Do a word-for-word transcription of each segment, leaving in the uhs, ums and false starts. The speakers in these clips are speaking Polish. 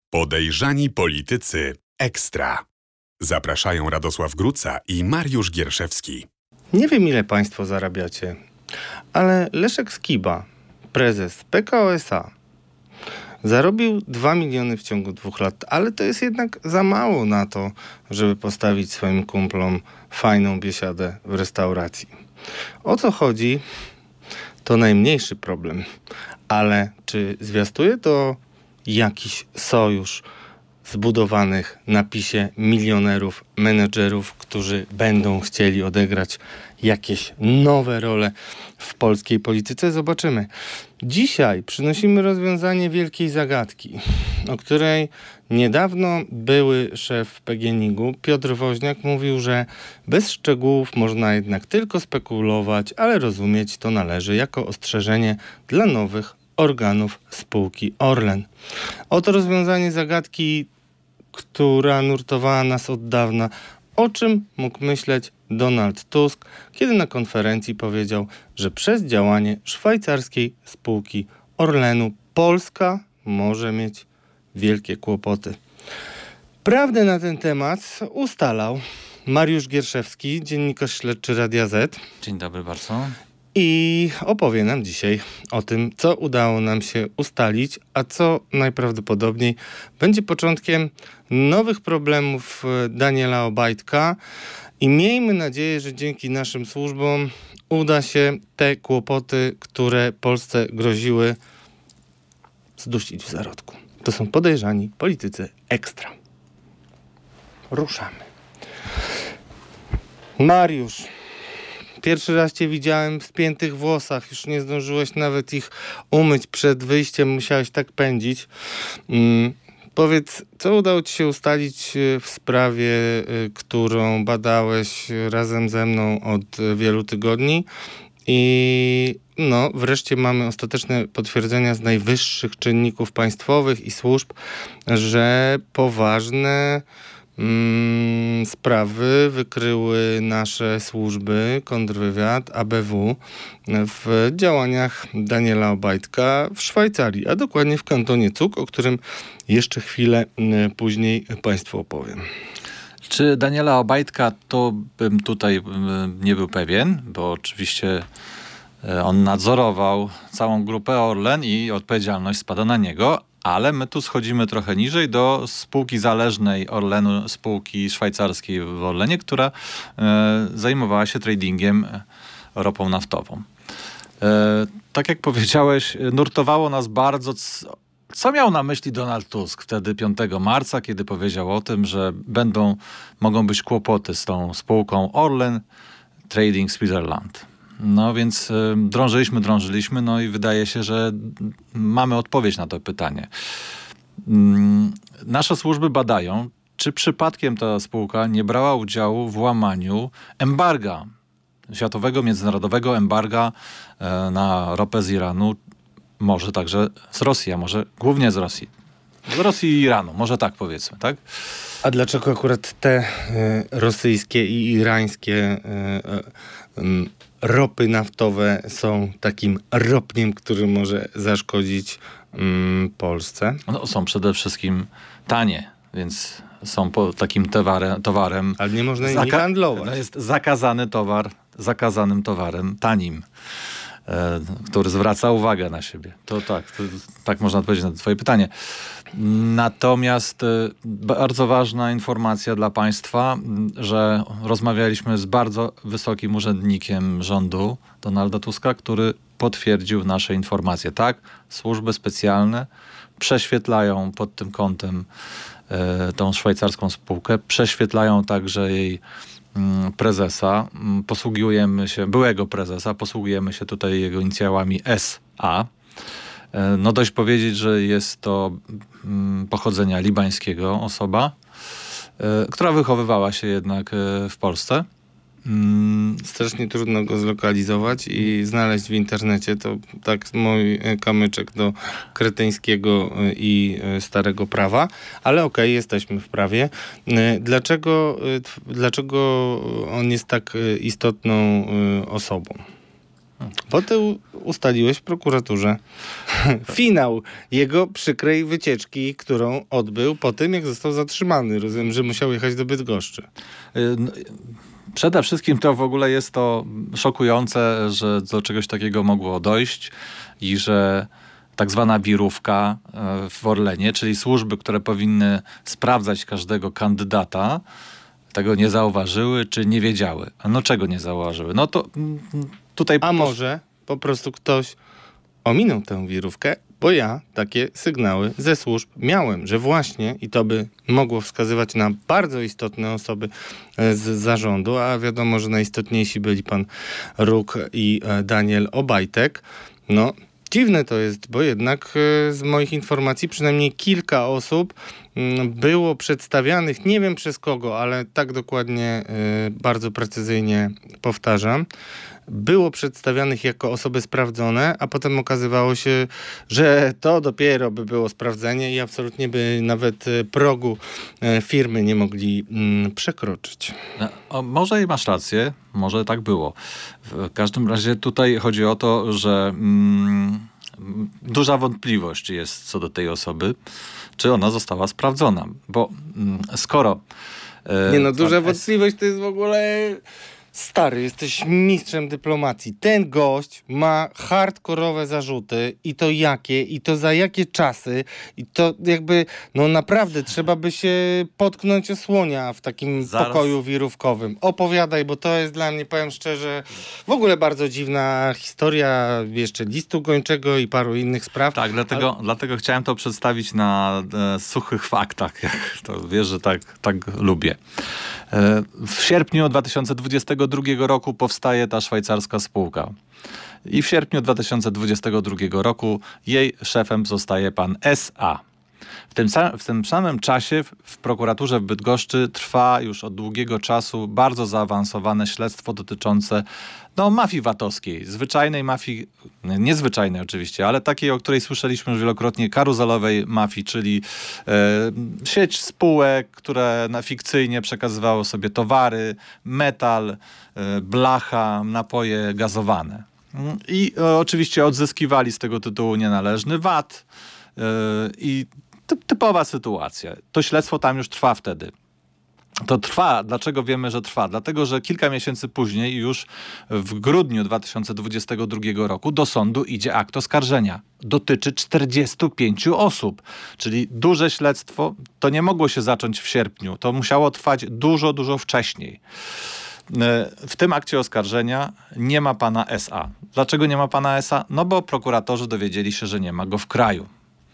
Podejrzani politycy ekstra. Zapraszają Radosław Gruca i Mariusz Gierszewski. Nie wiem, ile państwo zarabiacie, ale Leszek Skiba, prezes P K O S A, zarobił dwa miliony w ciągu dwóch lat, ale to jest jednak za mało na to, żeby postawić swoim kumplom fajną biesiadę w restauracji. O co chodzi, to najmniejszy problem, ale czy zwiastuje to jakiś sojusz zbudowanych na PiS-ie milionerów, menedżerów, którzy będą chcieli odegrać jakieś nowe role w polskiej polityce? Zobaczymy. Dzisiaj przynosimy rozwiązanie wielkiej zagadki, o której niedawno były szef P G N I G-u Piotr Woźniak mówił, że bez szczegółów można jednak tylko spekulować, ale rozumieć to należy jako ostrzeżenie dla nowych organów spółki Orlen. Oto rozwiązanie zagadki, która nurtowała nas od dawna. O czym mógł myśleć Donald Tusk, kiedy na konferencji powiedział, że przez działanie szwajcarskiej spółki Orlenu Polska może mieć wielkie kłopoty. Prawdę na ten temat ustalał Mariusz Gierszewski, dziennikarz śledczy Radia Z. Dzień dobry bardzo. I opowie nam dzisiaj o tym, co udało nam się ustalić, a co najprawdopodobniej będzie początkiem nowych problemów Daniela Obajtka. I miejmy nadzieję, że dzięki naszym służbom uda się te kłopoty, które Polsce groziły, zdusić w zarodku. To są podejrzani politycy ekstra. Ruszamy. Mariusz, pierwszy raz cię widziałem w spiętych włosach. Już nie zdążyłeś nawet ich umyć przed wyjściem. Musiałeś tak pędzić. Mm. Powiedz, co udało ci się ustalić w sprawie, którą badałeś razem ze mną od wielu tygodni? I no, wreszcie mamy ostateczne potwierdzenia z najwyższych czynników państwowych i służb, że poważne Mm, sprawy wykryły nasze służby, kontrwywiad, A B W w działaniach Daniela Obajtka w Szwajcarii, a dokładnie w kantonie Zug, o którym jeszcze chwilę później państwu opowiem. Czy Daniela Obajtka, to bym tutaj nie był pewien, bo oczywiście on nadzorował całą grupę Orlen i odpowiedzialność spada na niego, ale my tu schodzimy trochę niżej do spółki zależnej Orlenu, spółki szwajcarskiej w Orlenie, która e, zajmowała się tradingiem ropą naftową. E, tak jak powiedziałeś, nurtowało nas bardzo, co miał na myśli Donald Tusk wtedy piątego marca, kiedy powiedział o tym, że będą, mogą być kłopoty z tą spółką Orlen Trading Switzerland. No więc y, drążyliśmy, drążyliśmy, no i wydaje się, że mamy odpowiedź na to pytanie. Mm, nasze służby badają, czy przypadkiem ta spółka nie brała udziału w łamaniu embarga, światowego, międzynarodowego embarga y, na ropę z Iranu, może także z Rosji, a może głównie z Rosji. Z Rosji i Iranu, może tak powiedzmy, tak? A dlaczego akurat te y, rosyjskie i irańskie y, y, y, ropy naftowe są takim ropniem, który może zaszkodzić mm, Polsce? No, są przede wszystkim tanie, więc są po takim towarem. towarem Ale nie można nimi Zaka- handlować. No jest zakazany towar, zakazanym towarem, tanim, e, który zwraca uwagę na siebie. To tak, to, tak można odpowiedzieć na twoje pytanie. Natomiast e, bardzo ważna informacja dla państwa, że rozmawialiśmy z bardzo wysokim urzędnikiem rządu, Donalda Tuska, który potwierdził nasze informacje. Tak, służby specjalne prześwietlają pod tym kątem e, tą szwajcarską spółkę, prześwietlają także jej mm, prezesa, posługujemy się, byłego prezesa, posługujemy się tutaj jego inicjałami S A. No dość powiedzieć, że jest to mm, pochodzenia libańskiego osoba, y, która wychowywała się jednak y, w Polsce. Mm. Strasznie trudno go zlokalizować i znaleźć w internecie. To tak mój kamyczek do kretyńskiego i starego prawa. Ale okej, okay, jesteśmy w prawie. Dlaczego, dlaczego on jest tak istotną osobą? Bo ty u- ustaliłeś w prokuraturze finał jego przykrej wycieczki, którą odbył po tym, jak został zatrzymany. Rozumiem, że musiał jechać do Bydgoszczy. Y, no, Przede wszystkim to w ogóle jest to szokujące, że do czegoś takiego mogło dojść i że tak zwana wirówka w Orlenie, czyli służby, które powinny sprawdzać każdego kandydata, tego nie zauważyły czy nie wiedziały. A no czego nie zauważyły? No to tutaj... A może po prostu ktoś ominął tę wirówkę, bo ja takie sygnały ze służb miałem, że właśnie i to by mogło wskazywać na bardzo istotne osoby z zarządu, a wiadomo, że najistotniejsi byli pan Róg i Daniel Obajtek. No, dziwne to jest, bo jednak z moich informacji przynajmniej kilka osób było przedstawianych, nie wiem przez kogo, ale tak dokładnie, bardzo precyzyjnie powtarzam, było przedstawianych jako osoby sprawdzone, a potem okazywało się, że to dopiero by było sprawdzenie i absolutnie by nawet progu firmy nie mogli mm, przekroczyć. No, o, może i masz rację, może tak było. W każdym razie tutaj chodzi o to, że mm, duża wątpliwość jest co do tej osoby, czy ona została sprawdzona. Bo mm, skoro... E, nie no, duża S... wątpliwość to jest w ogóle... Stary, jesteś mistrzem dyplomacji. Ten gość ma hardkorowe zarzuty i to jakie, i to za jakie czasy, i to jakby, no naprawdę trzeba by się potknąć o słonia w takim Zaraz. pokoju wirówkowym. Opowiadaj, bo to jest dla mnie, powiem szczerze, w ogóle bardzo dziwna historia, jeszcze listu gończego i paru innych spraw. Tak, dlatego, Ale... dlatego chciałem to przedstawić na e, suchych faktach. Jak to wiesz, że tak, tak lubię. E, w sierpniu dwa tysiące dwudziestego drugiego roku powstaje ta szwajcarska spółka. I w sierpniu dwa tysiące dwudziestego drugiego roku jej szefem zostaje pan S A. W tym, w tym samym czasie w, w prokuraturze w Bydgoszczy trwa już od długiego czasu bardzo zaawansowane śledztwo dotyczące no, mafii VAT-owskiej. Zwyczajnej mafii, niezwyczajnej oczywiście, ale takiej, o której słyszeliśmy już wielokrotnie, karuzelowej mafii, czyli e, sieć spółek, które na fikcyjnie przekazywało sobie towary, metal, e, blacha, napoje gazowane. I e, oczywiście odzyskiwali z tego tytułu nienależny V A T e, i typowa sytuacja. To śledztwo tam już trwa wtedy. To trwa. Dlaczego wiemy, że trwa? Dlatego, że kilka miesięcy później, już w grudniu dwa tysiące dwudziestego drugiego roku do sądu idzie akt oskarżenia. Dotyczy czterdziestu pięciu osób. Czyli duże śledztwo. To nie mogło się zacząć w sierpniu. To musiało trwać dużo, dużo wcześniej. W tym akcie oskarżenia nie ma pana S A. Dlaczego nie ma pana S A? No bo prokuratorzy dowiedzieli się, że nie ma go w kraju.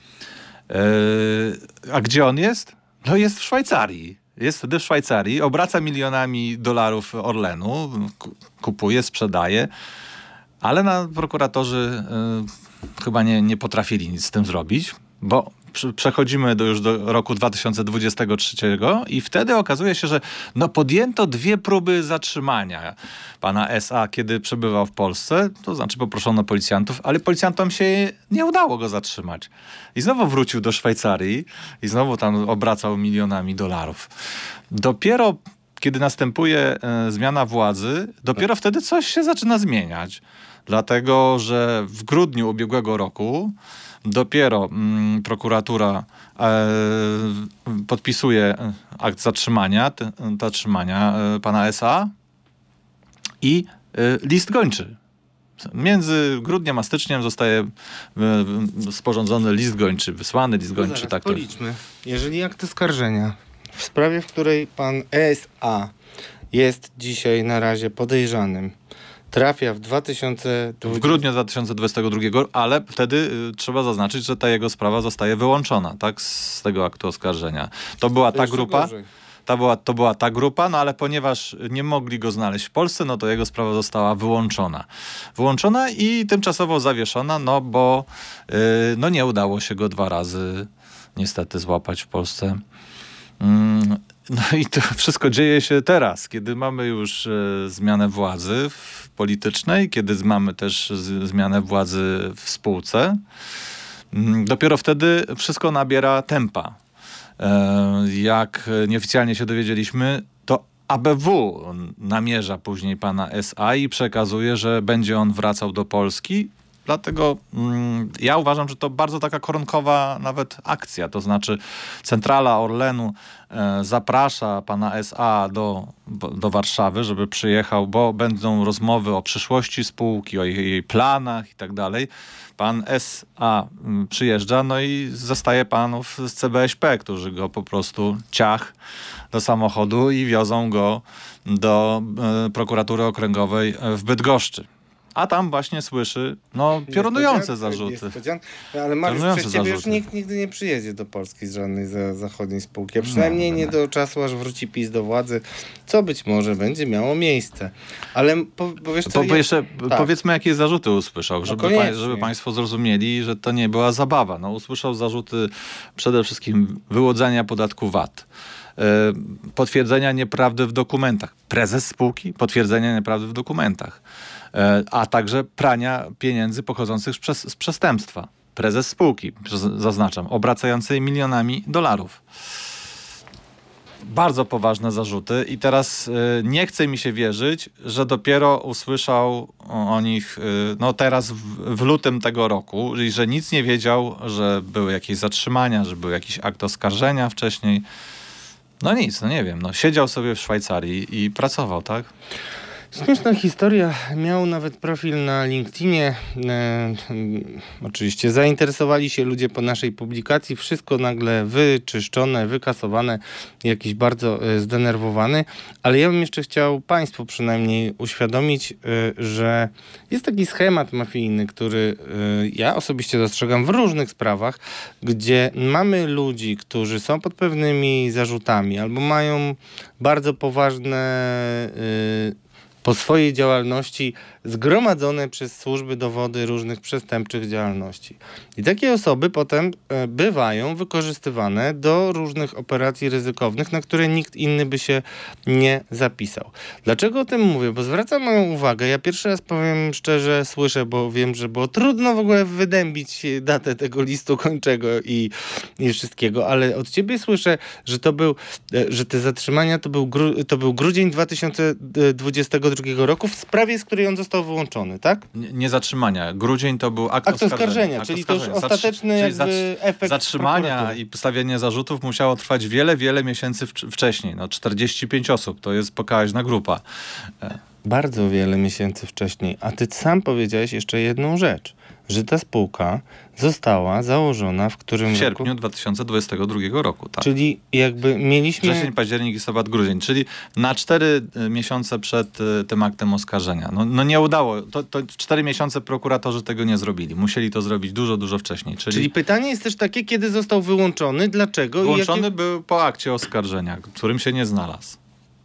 A gdzie on jest? No jest w Szwajcarii. Jest wtedy w Szwajcarii, obraca milionami dolarów Orlenu, kupuje, sprzedaje, ale na prokuratorzy y, chyba nie, nie potrafili nic z tym zrobić, bo przechodzimy do, już do roku dwa tysiące dwudziestego trzeciego i wtedy okazuje się, że no podjęto dwie próby zatrzymania pana S A, kiedy przebywał w Polsce, to znaczy poproszono policjantów, ale policjantom się nie udało go zatrzymać. I znowu wrócił do Szwajcarii i znowu tam obracał milionami dolarów. Dopiero kiedy następuje e, zmiana władzy, dopiero wtedy coś się zaczyna zmieniać. Dlatego, że w grudniu ubiegłego roku dopiero mm, prokuratura e, podpisuje akt zatrzymania, te, zatrzymania e, pana S A i e, list gończy. Między grudniem a styczniem zostaje e, sporządzony list gończy, wysłany list gończy. Zaraz, tak to... policzmy. Jeżeli akt oskarżenia w sprawie, w której pan S A jest dzisiaj na razie podejrzanym, trafia w dwa tysiące dwudziestym... W grudniu dwa tysiące dwudziestego drugiego, ale wtedy y, trzeba zaznaczyć, że ta jego sprawa zostaje wyłączona, tak, z tego aktu oskarżenia. To była ta grupa, ta była, to była ta grupa, no ale ponieważ nie mogli go znaleźć w Polsce, no to jego sprawa została wyłączona. Wyłączona i tymczasowo zawieszona, no bo y, no nie udało się go dwa razy niestety złapać w Polsce. Mm. No i to wszystko dzieje się teraz, kiedy mamy już e, zmianę władzy w, politycznej, kiedy mamy też z, zmianę władzy w spółce. Mm, dopiero wtedy wszystko nabiera tempa. E, jak nieoficjalnie się dowiedzieliśmy, to A B W namierza później pana S A i przekazuje, że będzie on wracał do Polski. Dlatego mm, ja uważam, że to bardzo taka koronkowa nawet akcja. To znaczy centrala Orlenu e, zaprasza pana S A do, do Warszawy, żeby przyjechał, bo będą rozmowy o przyszłości spółki, o jej, jej planach i tak dalej. Pan S A mm, przyjeżdża, no i zostaje panów z C B S P, którzy go po prostu ciach do samochodu i wiozą go do e, prokuratury okręgowej w Bydgoszczy. A tam właśnie słyszy, no, piorunujące zarzuty. Ale Mariusz, przez ciebie już nikt nigdy nie przyjedzie do Polski z żadnej za, zachodniej spółki. A przynajmniej no, nie do czasu, aż wróci PiS do władzy, co być może będzie miało miejsce. Ale po, bo wiesz co... Po, ja... jeszcze tak. Powiedzmy, jakie zarzuty usłyszał, żeby, no pa, żeby państwo zrozumieli, że to nie była zabawa. No, usłyszał zarzuty przede wszystkim wyłudzenia podatku V A T. Potwierdzenia nieprawdy w dokumentach. Prezes spółki potwierdzenia nieprawdy w dokumentach. A także prania pieniędzy pochodzących z przestępstwa. Prezes spółki, zaznaczam, obracającej milionami dolarów. Bardzo poważne zarzuty i teraz nie chce mi się wierzyć, że dopiero usłyszał o nich no teraz w, w lutym tego roku, i że nic nie wiedział, że były jakieś zatrzymania, że był jakiś akt oskarżenia wcześniej. No nic, no nie wiem, no siedział sobie w Szwajcarii i pracował, tak? Śmieszna historia. Miał nawet profil na LinkedInie. E, oczywiście zainteresowali się ludzie po naszej publikacji. Wszystko nagle wyczyszczone, wykasowane. Jakiś bardzo e, zdenerwowany. Ale ja bym jeszcze chciał państwu przynajmniej uświadomić, e, że jest taki schemat mafijny, który e, ja osobiście dostrzegam w różnych sprawach, gdzie mamy ludzi, którzy są pod pewnymi zarzutami albo mają bardzo poważne e, po swojej działalności zgromadzone przez służby dowody różnych przestępczych działalności. I takie osoby potem e, bywają wykorzystywane do różnych operacji ryzykownych, na które nikt inny by się nie zapisał. Dlaczego o tym mówię? Bo zwracam moją uwagę. Ja pierwszy raz, powiem szczerze, słyszę, bo wiem, że było trudno w ogóle wydębić datę tego listu kończego i, i wszystkiego, ale od ciebie słyszę, że to był, e, że te zatrzymania to był, gru, to był grudzień dwa tysiące dwudziestego drugiego roku w sprawie, z której on został wyłączony, tak? Nie, nie zatrzymania. Grudzień to był akt, akt oskarżenia. oskarżenia akt czyli oskarżenia. to już ostateczny Zatrzy- jakby efekt zatrzymania i postawienie zarzutów musiało trwać wiele, wiele miesięcy w- wcześniej. No, czterdzieści pięć osób. To jest pokaźna grupa. Bardzo wiele miesięcy wcześniej. A ty sam powiedziałeś jeszcze jedną rzecz, że ta spółka została założona w którym W sierpniu roku? dwa tysiące dwudziestego drugiego roku, tak. Czyli jakby mieliśmy... Wrzesień, październik, listopad, grudzień, czyli na cztery miesiące przed y, tym aktem oskarżenia. No, no nie udało. To, to cztery miesiące prokuratorzy tego nie zrobili. Musieli to zrobić dużo, dużo wcześniej. Czyli, Czyli pytanie jest też takie, kiedy został wyłączony, dlaczego wyłączony i jakie... był po akcie oskarżenia, którym się nie znalazł.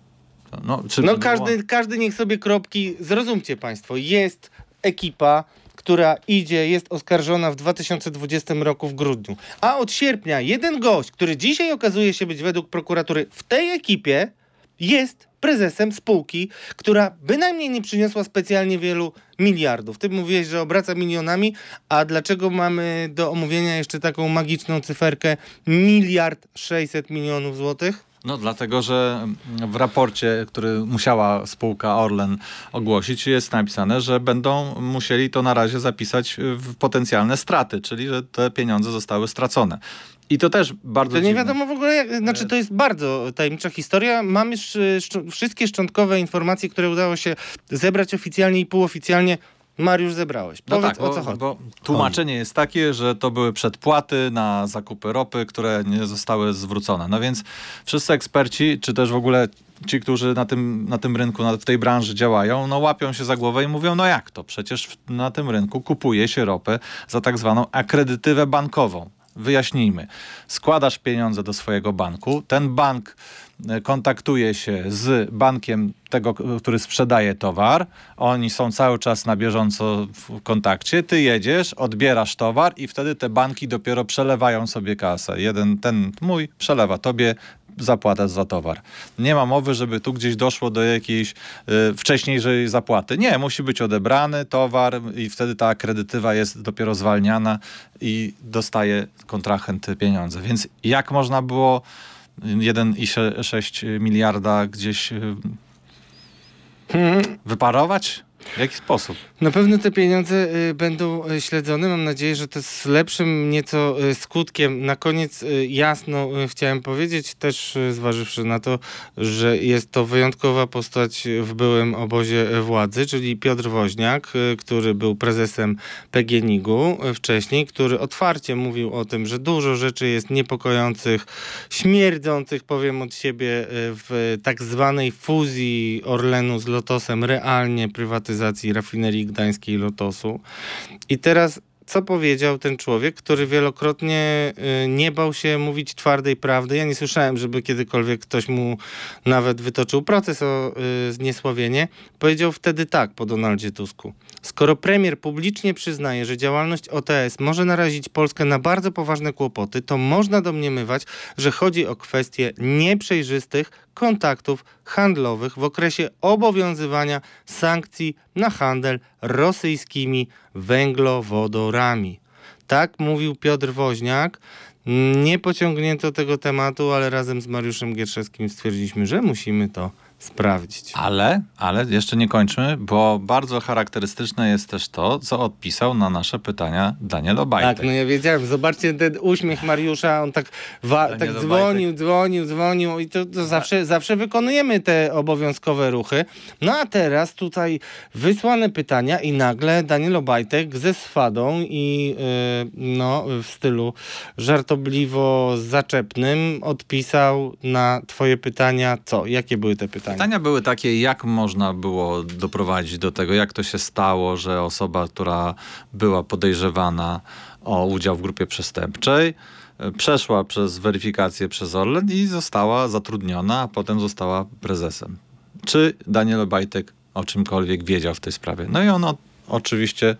No, czy No było... każdy, każdy niech sobie kropki... Zrozumcie państwo, jest ekipa, która idzie, jest oskarżona w dwa tysiące dwudziestym roku w grudniu. A od sierpnia jeden gość, który dzisiaj okazuje się być według prokuratury w tej ekipie, jest prezesem spółki, która bynajmniej nie przyniosła specjalnie wielu miliardów. Ty mówiłeś, że obraca milionami, a dlaczego mamy do omówienia jeszcze taką magiczną cyferkę miliard sześćset milionów złotych? No dlatego, że w raporcie, który musiała spółka Orlen ogłosić, jest napisane, że będą musieli to na razie zapisać w potencjalne straty, czyli że te pieniądze zostały stracone. I to też bardzo To nie dziwne. wiadomo w ogóle, jak, znaczy to jest bardzo tajemnicza historia. Mamy sz, sz, wszystkie szczątkowe informacje, które udało się zebrać oficjalnie i półoficjalnie. Mariusz, zebrałeś. No Powiedz, tak, o co bo, chodzi. bo tłumaczenie jest takie, że to były przedpłaty na zakupy ropy, które nie zostały zwrócone. No więc wszyscy eksperci, czy też w ogóle ci, którzy na tym, na tym rynku, na, w tej branży działają, no łapią się za głowę i mówią, no jak to? Przecież w, na tym rynku kupuje się ropę za tak zwaną akredytywę bankową. Wyjaśnijmy. Składasz pieniądze do swojego banku, ten bank kontaktuje się z bankiem tego, który sprzedaje towar. Oni są cały czas na bieżąco w kontakcie. Ty jedziesz, odbierasz towar i wtedy te banki dopiero przelewają sobie kasę. Jeden, ten mój, przelewa tobie zapłatę za towar. Nie ma mowy, żeby tu gdzieś doszło do jakiejś y, wcześniejszej zapłaty. Nie, musi być odebrany towar i wtedy ta kredytywa jest dopiero zwalniana i dostaje kontrahent pieniądze. Więc jak można było jeden przecinek sześć miliarda gdzieś hmm. wyparować? W jaki sposób? Na pewno te pieniądze y, będą y, śledzone. Mam nadzieję, że to z lepszym nieco y, skutkiem. Na koniec y, jasno y, chciałem powiedzieć, też y, zważywszy na to, że jest to wyjątkowa postać w byłym obozie władzy, czyli Piotr Woźniak, y, który był prezesem P G N I G u y, wcześniej, który otwarcie mówił o tym, że dużo rzeczy jest niepokojących, śmierdzących, powiem od siebie, y, w tak zwanej fuzji Orlenu z Lotosem, realnie prywatyzacji rafinerii gdańskiej Lotosu. I teraz co powiedział ten człowiek, który wielokrotnie y, nie bał się mówić twardej prawdy. Ja nie słyszałem, żeby kiedykolwiek ktoś mu nawet wytoczył proces o y, zniesławienie. Powiedział wtedy tak po Donaldzie Tusku. Skoro premier publicznie przyznaje, że działalność O T S może narazić Polskę na bardzo poważne kłopoty, to można domniemywać, że chodzi o kwestie nieprzejrzystych kontaktów handlowych w okresie obowiązywania sankcji na handel rosyjskimi węglowodorami. Tak mówił Piotr Woźniak. Nie pociągnięto tego tematu, ale razem z Mariuszem Gierszewskim stwierdziliśmy, że musimy to sprawdzić. Ale, ale jeszcze nie kończmy, bo bardzo charakterystyczne jest też to, co odpisał na nasze pytania Daniel Obajtek. Tak, no ja wiedziałem. Zobaczcie ten uśmiech Mariusza, on tak, wa- tak dzwonił, dzwonił, dzwonił i to, to zawsze, zawsze wykonujemy te obowiązkowe ruchy. No a teraz tutaj wysłane pytania i nagle Daniel Obajtek ze swadą i yy, no w stylu żartobliwo zaczepnym odpisał na twoje pytania. Co? Jakie były te pytania? Pytania były takie, jak można było doprowadzić do tego, jak to się stało, że osoba, która była podejrzewana o udział w grupie przestępczej, przeszła przez weryfikację przez Orlen i została zatrudniona, a potem została prezesem. Czy Daniel Obajtek o czymkolwiek wiedział w tej sprawie? No i on o, oczywiście,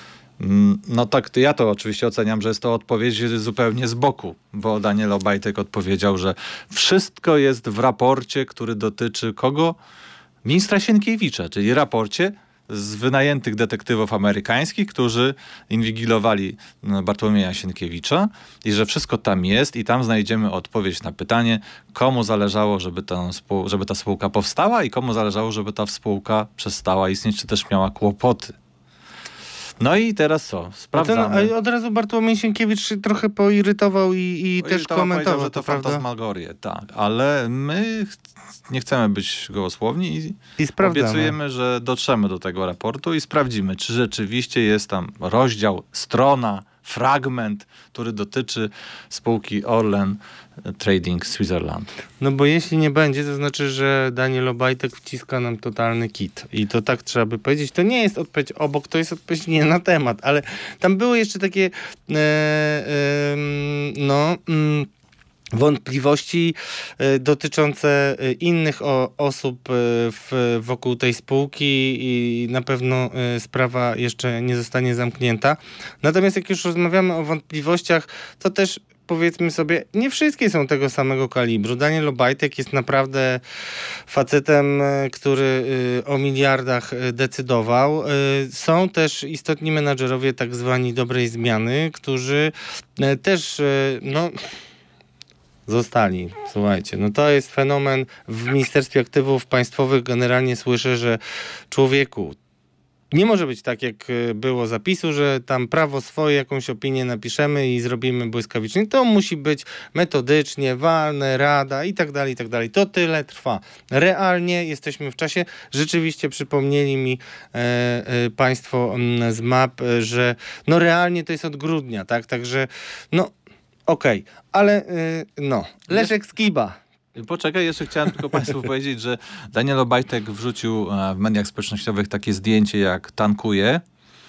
no tak, ja to oczywiście oceniam, że jest to odpowiedź zupełnie z boku, bo Daniel Obajtek odpowiedział, że wszystko jest w raporcie, który dotyczy kogo? Ministra Sienkiewicza, czyli raporcie z wynajętych detektywów amerykańskich, którzy inwigilowali Bartłomieja Sienkiewicza i że wszystko tam jest i tam znajdziemy odpowiedź na pytanie, komu zależało, żeby ta, spół- żeby ta spółka powstała i komu zależało, żeby ta spółka przestała istnieć, czy też miała kłopoty. No i teraz co? Sprawdzamy. No, a od razu Bartłomiej Sienkiewicz się trochę poirytował i, i też komentował. Że to, to fantasmagorie, tak. Ale my ch- nie chcemy być gołosłowni i, I obiecujemy, że dotrzemy do tego raportu i sprawdzimy, czy rzeczywiście jest tam rozdział, strona, fragment, który dotyczy spółki Orlen Trading Switzerland. No bo jeśli nie będzie, to znaczy, że Daniel Obajtek wciska nam totalny kit. I to tak trzeba by powiedzieć. To nie jest odpowiedź obok, to jest odpowiedź nie na temat. Ale tam były jeszcze takie e, e, no... Mm, wątpliwości y, dotyczące y, innych o, osób y, w, wokół tej spółki i na pewno y, sprawa jeszcze nie zostanie zamknięta. Natomiast jak już rozmawiamy o wątpliwościach, to też powiedzmy sobie, nie wszystkie są tego samego kalibru. Daniel Obajtek jest naprawdę facetem, który o miliardach decydował. Są też istotni menadżerowie tak zwani dobrej zmiany, którzy też, no... zostali. Słuchajcie, no to jest fenomen. W Ministerstwie Aktywów Państwowych generalnie słyszę, że człowieku, nie może być tak, jak było zapisu, że tam prawo swoje, jakąś opinię napiszemy i zrobimy błyskawicznie. To musi być metodycznie, walne, rada i tak dalej, i tak dalej. To tyle trwa. Realnie jesteśmy w czasie. Rzeczywiście przypomnieli mi e, e, państwo m, z map, e, że no realnie to jest od grudnia, tak? Także no okej, okay. Ale yy, no, Leszek Skiba. Poczekaj, jeszcze chciałem tylko Państwu powiedzieć, że Daniel Obajtek wrzucił w mediach społecznościowych takie zdjęcie, jak tankuje,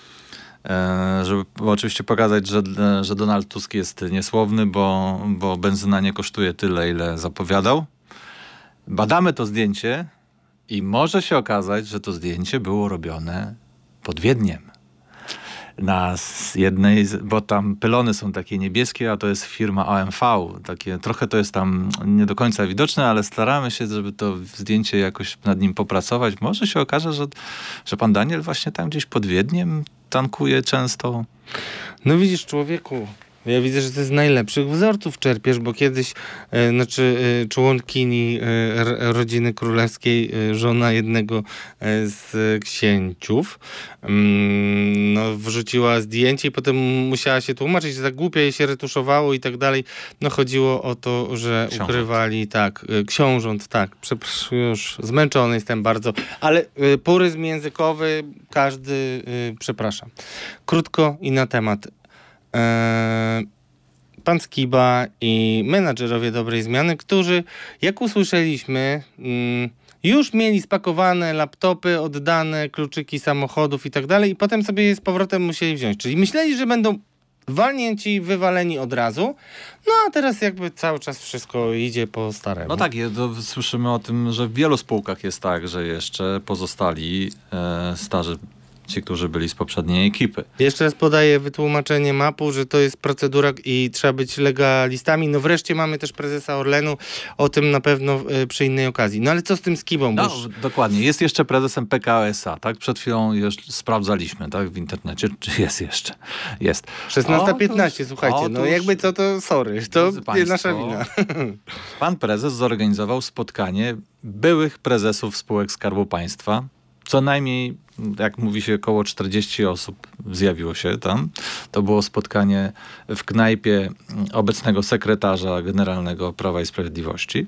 żeby oczywiście pokazać, że, że Donald Tusk jest niesłowny, bo, bo benzyna nie kosztuje tyle, ile zapowiadał. Badamy to zdjęcie i może się okazać, że to zdjęcie było robione pod Wiedniem. Na jednej, bo tam pylony są takie niebieskie, a to jest firma O M V. Takie, trochę to jest tam nie do końca widoczne, ale staramy się, żeby to zdjęcie jakoś nad nim popracować. Może się okaże, że, że pan Daniel właśnie tam gdzieś pod Wiedniem tankuje często. No widzisz, człowieku, Ja widzę, że ty z najlepszych wzorców czerpiesz, bo kiedyś e, znaczy e, członkini e, r, rodziny królewskiej, e, żona jednego e, z księciów, mm, no, wrzuciła zdjęcie i potem musiała się tłumaczyć, że tak głupio jej się retuszowało i tak dalej. No chodziło o to, że Książąt. ukrywali, tak, e, książąt, tak, przepraszam, już zmęczony jestem bardzo, ale e, puryzm językowy, każdy, e, przepraszam. Krótko i na temat. Eee, pan Skiba i menadżerowie Dobrej Zmiany, którzy, jak usłyszeliśmy, mm, już mieli spakowane laptopy, oddane kluczyki samochodów i tak dalej i potem sobie je z powrotem musieli wziąć. Czyli myśleli, że będą walnięci, wywaleni od razu, no a teraz jakby cały czas wszystko idzie po staremu. No tak, je- to słyszymy o tym, że w wielu spółkach jest tak, że jeszcze pozostali e, starzy, ci, którzy byli z poprzedniej ekipy. Jeszcze raz podaję wytłumaczenie mapu, że to jest procedura i trzeba być legalistami. No wreszcie mamy też prezesa Orlenu, o tym na pewno y, przy innej okazji. No ale co z tym Skibą? Bo No, już... dokładnie. Jest jeszcze prezesem P K O S A, tak? Przed chwilą już sprawdzaliśmy, tak? W internecie. Czy jest jeszcze? Jest. szesnasta piętnaście, Otóż- słuchajcie, no otóż, jakby co to sorry, to drodzy nie państwo, nasza wina. Pan prezes zorganizował spotkanie byłych prezesów spółek Skarbu Państwa. Co najmniej, jak mówi się, około czterdzieści osób zjawiło się tam. To było spotkanie w knajpie obecnego sekretarza generalnego Prawa i Sprawiedliwości.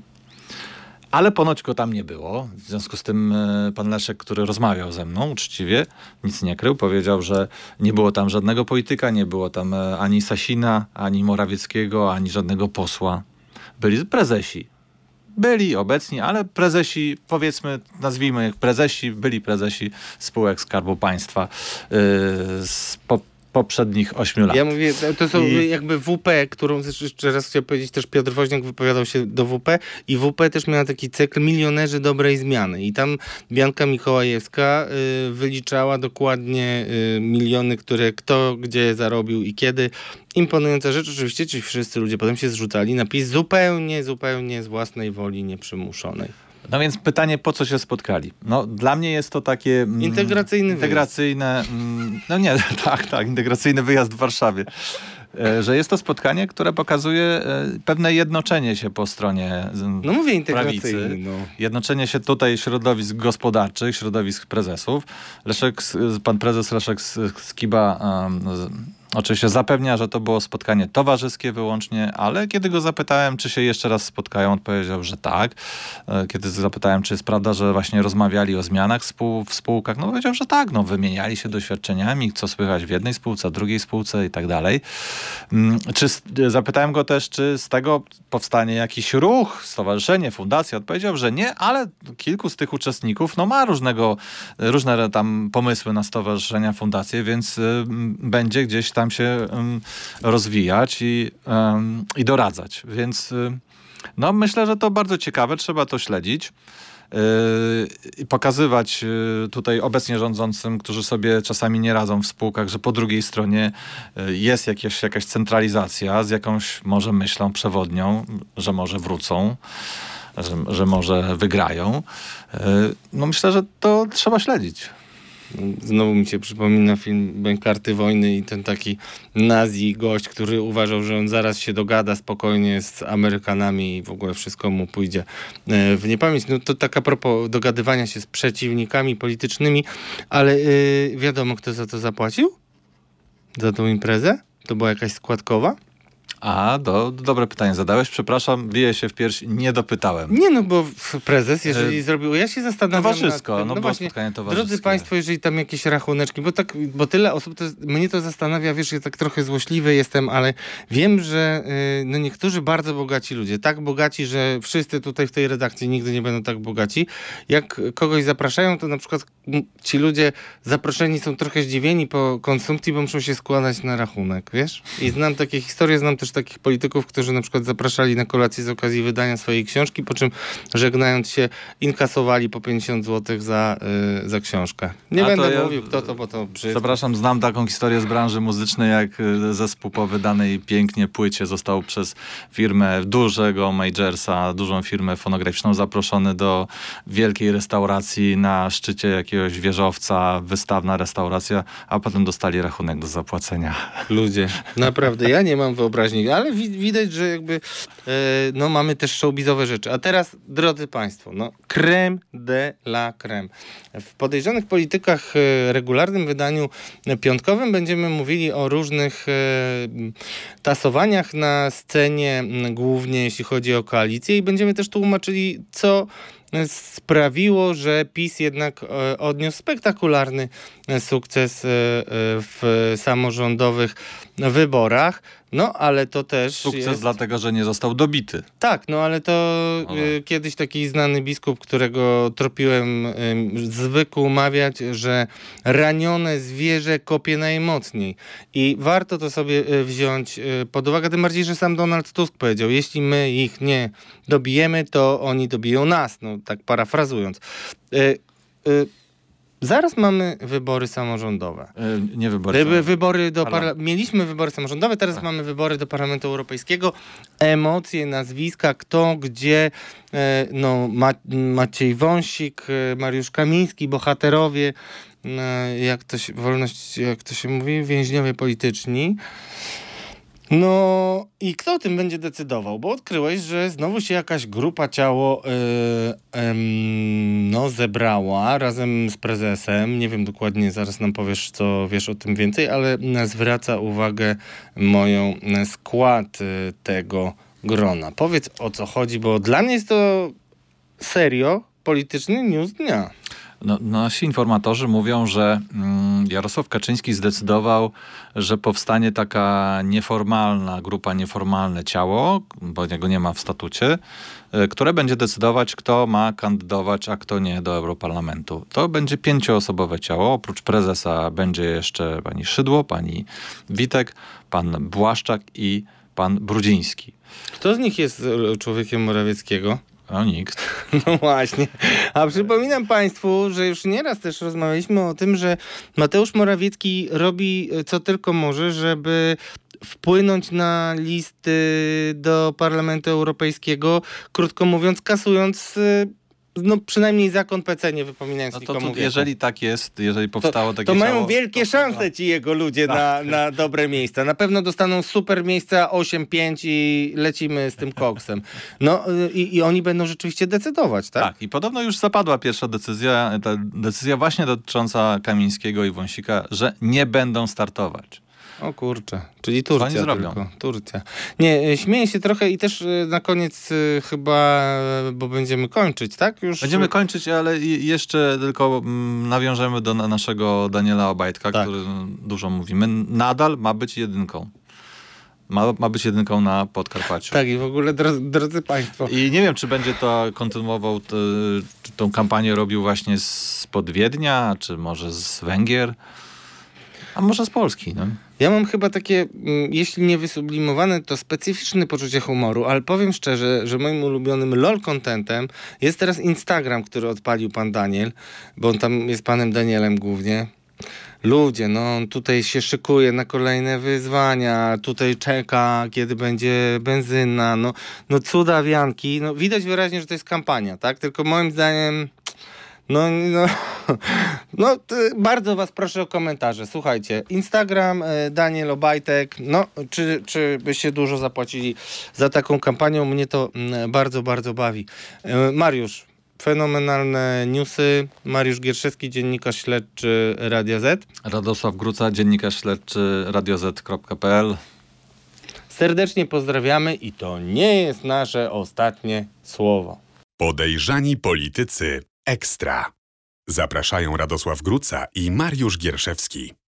Ale ponoć go tam nie było. W związku z tym e, pan Leszek, który rozmawiał ze mną uczciwie, nic nie krył, powiedział, że nie było tam żadnego polityka, nie było tam e, ani Sasina, ani Morawieckiego, ani żadnego posła. Byli prezesi. Byli obecni, ale prezesi, powiedzmy, nazwijmy ich prezesi, byli prezesi spółek Skarbu Państwa yy, z po, poprzednich ośmiu lat. Ja mówię, to są I- jakby W P, którą jeszcze raz chciałem powiedzieć, też Piotr Woźniak wypowiadał się do W P i W P też miała taki cykl Milionerzy Dobrej Zmiany i tam Bianka Mikołajewska y, wyliczała dokładnie y, miliony, które kto gdzie zarobił i kiedy. Imponująca rzecz oczywiście, ci wszyscy ludzie potem się zrzucali na PiS zupełnie, zupełnie z własnej woli nieprzymuszonej. No więc pytanie, po co się spotkali? No dla mnie jest to takie... Mm, Integracyjny Integracyjne, mm, no nie, tak, tak, integracyjny wyjazd w Warszawie. E, Że jest to spotkanie, które pokazuje e, pewne jednoczenie się po stronie z- No mówię integracyjny, prawicy. no. Jednoczenie się tutaj środowisk gospodarczych, środowisk prezesów. Leszek, S- pan prezes Leszek S- Skiba um, z- oczywiście zapewnia, że to było spotkanie towarzyskie wyłącznie, ale kiedy go zapytałem, czy się jeszcze raz spotkają, on powiedział, że tak. E, Kiedy zapytałem, czy jest prawda, że właśnie rozmawiali o zmianach spół- w spółkach, no powiedział, że tak, no wymieniali się doświadczeniami, co słychać w jednej spółce, drugiej spółce i tak dalej. Mm, Czy z- zapytałem go też, czy z tego powstanie jakiś ruch, stowarzyszenie, fundacja. Odpowiedział, że nie, ale kilku z tych uczestników no, ma różnego, różne tam pomysły na stowarzyszenia, fundacje, więc y, m, będzie gdzieś tam się ym, rozwijać i, ym, i doradzać. Więc y, no, myślę, że to bardzo ciekawe, trzeba to śledzić. Yy, i pokazywać yy, tutaj obecnie rządzącym, którzy sobie czasami nie radzą w spółkach, że po drugiej stronie yy, jest jakieś, jakaś centralizacja z jakąś może myślą przewodnią, że może wrócą, że, że może wygrają. Yy, no myślę, że to trzeba śledzić. Znowu mi się przypomina film Bękarty Wojny i ten taki nazi gość, który uważał, że on zaraz się dogada spokojnie z Amerykanami i w ogóle wszystko mu pójdzie e, w niepamięć. No to tak a propos dogadywania się z przeciwnikami politycznymi, ale yy, wiadomo, kto za to zapłacił? Za tą imprezę? To była jakaś składkowa? A, do, dobre pytanie zadałeś. Przepraszam, biję się w pierś, nie dopytałem. Nie no, bo prezes, jeżeli E, zrobił... Ja się zastanawiam Towarzysko, nad tym, no było właśnie, spotkanie towarzyskie. drodzy państwo, jeżeli tam jakieś rachuneczki, bo tak, bo tyle osób, to, jest- mnie to zastanawia, wiesz, ja tak trochę złośliwy jestem, ale wiem, że y, no niektórzy bardzo bogaci ludzie, tak bogaci, że wszyscy tutaj w tej redakcji nigdy nie będą tak bogaci, jak kogoś zapraszają, to na przykład m, ci ludzie zaproszeni są trochę zdziwieni po konsumpcji, bo muszą się składać na rachunek, wiesz? I znam takie historie, znam też takich polityków, którzy na przykład zapraszali na kolację z okazji wydania swojej książki, po czym żegnając się inkasowali po pięćdziesiąt złotych za, yy, za książkę. Nie A będę ja, mówił, kto to, bo to brzydko. Przepraszam, znam taką historię z branży muzycznej, jak zespół po wydanej pięknie płycie został przez firmę dużego majorsa, dużą firmę fonograficzną zaproszony do wielkiej restauracji na szczycie jakiegoś wieżowca, wystawna restauracja, a potem dostali rachunek do zapłacenia. Ludzie, naprawdę, ja nie mam wyobraźni, ale wi- widać, że jakby e, no mamy też showbizowe rzeczy. A teraz, drodzy Państwo, no crème de la crème. W Podejrzanych Politykach e, regularnym wydaniu piątkowym będziemy mówili o różnych e, tasowaniach na scenie, m, głównie jeśli chodzi o koalicję, i będziemy też tłumaczyli, co sprawiło, że PiS jednak e, odniósł spektakularny e, sukces e, e, w samorządowych wyborach. No, ale to też Sukces jest... dlatego, że nie został dobity. Tak, no ale to Ale. y, kiedyś taki znany biskup, którego tropiłem, y, zwykł mawiać, że ranione zwierzę kopie najmocniej. I warto to sobie y, wziąć y, pod uwagę, tym bardziej, że sam Donald Tusk powiedział, jeśli my ich nie dobijemy, to oni dobiją nas. No, tak parafrazując. Y, y, Zaraz mamy wybory samorządowe. Yy, nie wybory. Wy, wybory do Parla- parla- Mieliśmy wybory samorządowe, teraz Tak. mamy wybory do Parlamentu Europejskiego. Emocje, nazwiska, kto, gdzie, e, no, Ma- Maciej Wąsik, e, Mariusz Kamiński, bohaterowie, e, jak to się, wolność, jak to się mówi, więźniowie polityczni. No i kto o tym będzie decydował? Bo odkryłeś, że znowu się jakaś grupa ciało yy, ym, no, zebrała razem z prezesem. Nie wiem dokładnie, zaraz nam powiesz, co wiesz o tym więcej, ale zwraca uwagę moją skład y, tego grona. Powiedz, o co chodzi, bo dla mnie jest to serio polityczny news dnia. No, nasi informatorzy mówią, że mm, Jarosław Kaczyński zdecydował, że powstanie taka nieformalna grupa, nieformalne ciało, bo jego nie ma w statucie, y, które będzie decydować, kto ma kandydować, a kto nie do Europarlamentu. To będzie pięcioosobowe ciało. Oprócz prezesa będzie jeszcze pani Szydło, pani Witek, pan Błaszczak i pan Brudziński. Kto z nich jest y, człowiekiem Morawieckiego? No nikt. No właśnie. A przypominam Państwu, że już nieraz też rozmawialiśmy o tym, że Mateusz Morawiecki robi co tylko może, żeby wpłynąć na listy do Parlamentu Europejskiego, krótko mówiąc, kasując no przynajmniej zakon P C, nie wypominając No to, nikomu to wieku. jeżeli tak jest, jeżeli powstało to, takie to mają ciało, wielkie to- szanse ci jego ludzie na, na dobre miejsca. Na pewno dostaną super miejsca osiem pięć i lecimy z tym koksem. No i, i oni będą rzeczywiście decydować, tak? Tak, i podobno już zapadła pierwsza decyzja, ta decyzja właśnie dotycząca Kamińskiego i Wąsika, że nie będą startować. O kurczę, czyli Co oni Turcja zrobią? tylko. Turcja. Nie, e, śmieję się trochę i też e, na koniec e, chyba, e, bo będziemy kończyć, tak? Już Będziemy kończyć, ale i- jeszcze tylko mm, nawiążemy do na- naszego Daniela Obajtka, Tak. który mm, dużo mówimy. Nadal ma być jedynką. Ma, ma być jedynką na Podkarpaciu. Tak, i w ogóle, drodzy, drodzy Państwo, I nie wiem, czy będzie to kontynuował, t, czy tą kampanię robił właśnie spod Wiednia, czy może z Węgier, a może z Polski. No. ja mam chyba takie, mm, jeśli nie wysublimowane, to specyficzne poczucie humoru, ale powiem szczerze, że moim ulubionym lol contentem jest teraz Instagram, który odpalił pan Daniel, bo on tam jest panem Danielem głównie. Ludzie, no on tutaj się szykuje na kolejne wyzwania, tutaj czeka, kiedy będzie benzyna, no, no cuda wianki, no widać wyraźnie, że to jest kampania, tak? Tylko moim zdaniem, no, no, no to bardzo was proszę o komentarze. Słuchajcie, Instagram, e, Daniel Obajtek, no, czy, czy byście dużo zapłacili za taką kampanią? Mnie to mm, bardzo, bardzo bawi. E, Mariusz, fenomenalne newsy. Mariusz Gierszewski, dziennikarz śledczy Radia Z. Radosław Gruca, dziennikarz śledczy radio zet kropka pe el. Serdecznie pozdrawiamy i to nie jest nasze ostatnie słowo. Podejrzani Politycy Ekstra. Zapraszają Radosław Gruca i Mariusz Gierszewski.